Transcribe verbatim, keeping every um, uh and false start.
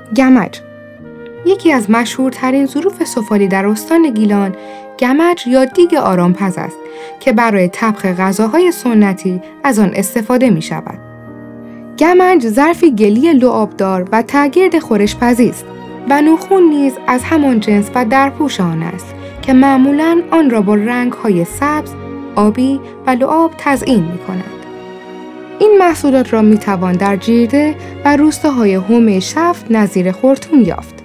گمج یکی از مشهورترین ظروف سفالی در استان گیلان، گمج یا دیگ آرامپز است که برای طبخ غذاهای سنتی از آن استفاده می شود. گمج ظرفی گلی لعابدار و ته‌گرد خورش‌پذیر است و نوخون نیز از همان جنس و درپوش آن است که معمولاً آن را با رنگ‌های سبز، آبی و لعاب تزیین می‌کنند. این محصولات را می‌توان در جیرده و روستاهای حومه شفت نظیر خرطوم یافت.